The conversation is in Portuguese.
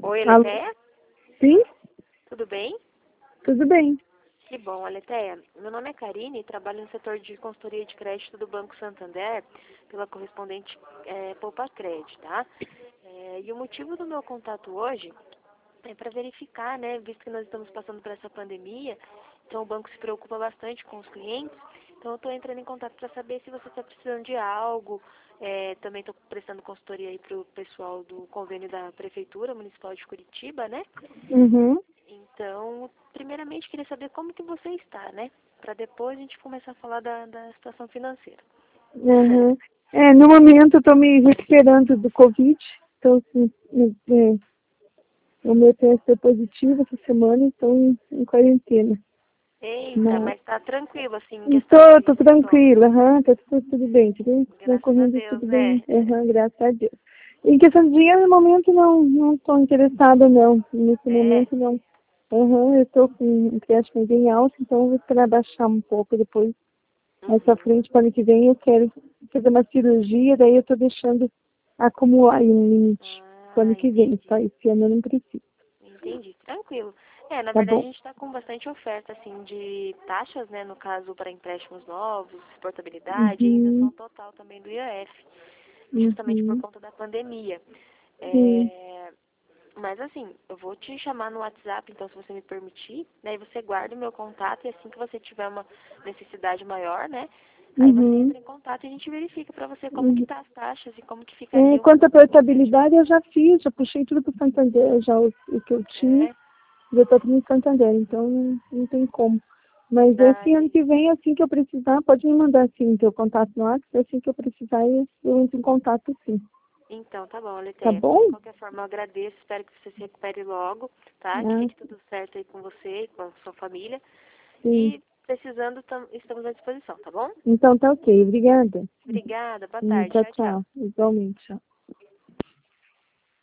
Oi, Alô? Aleteia? Sim? Tudo bem? Tudo bem. Que bom, Aleteia. Meu nome é Karine e trabalho no setor de consultoria de crédito do Banco Santander, pela correspondente Poupa Crédito, tá? E o motivo do meu contato hoje é para verificar, né, visto que nós estamos passando por essa pandemia, então o banco se preocupa bastante com os clientes, então eu estou entrando em contato para saber se você está precisando de algo, também estou prestando consultoria aí para o pessoal do convênio da Prefeitura Municipal de Curitiba, né? Uhum. Então, primeiramente, queria saber como que você está, né? Para depois a gente começar a falar da situação financeira. Uhum. No momento eu tô me recuperando do Covid. Então, assim, o meu teste é positivo essa semana, então em quarentena. Eita, Mas mas tá tranquilo, assim, em questão tô de sintomas. tranquila, tá tudo bem, tá Graças a correndo Deus, tudo né? bem, graças a Deus. Em questão de dinheiro, no momento não estou interessada, não. Nesse É, momento, não. Eu estou com um empréstimo bem alto, então eu vou esperar baixar um pouco depois. Mais pra uhum. frente, para o ano que vem, eu quero fazer uma cirurgia, daí eu estou deixando acumular aí um limite. Para o ano Ah, que vem, entendi. tá? Esse ano eu não preciso. Entendi, tranquilo. Na Tá verdade a bom? gente está com bastante oferta, assim, de taxas, né, no caso para empréstimos novos, portabilidade e isenção Uhum, total também do IOF, justamente por uhum, conta da pandemia. sim. É, Mas assim, eu vou te chamar no WhatsApp, então se você me permitir, daí você guarda o meu contato e assim que você tiver uma necessidade maior, né? Aí você Uhum, entra em contato e a gente verifica para você como que uhum. tá as taxas e como que ficaria Quanto à o empréstimo. portabilidade, eu já fiz, já puxei tudo para o Santander, já o que eu tinha, É, já está tudo no Santander, então não tem como. Mas esse ano entendi. que vem, assim que eu precisar, pode me mandar assim o teu contato no WhatsApp, assim que eu precisar, eu entro em contato sim. Então, tá bom, Tá Aleteia. De bom? qualquer forma, eu agradeço, espero que você se recupere logo, tá? Que Ah, fique tudo certo aí com você e com a sua família. sim. E precisando, estamos à disposição, tá bom? Então tá ok, obrigada. Obrigada, boa tarde, Tchau, tchau, tchau. tchau. Igualmente, tchau.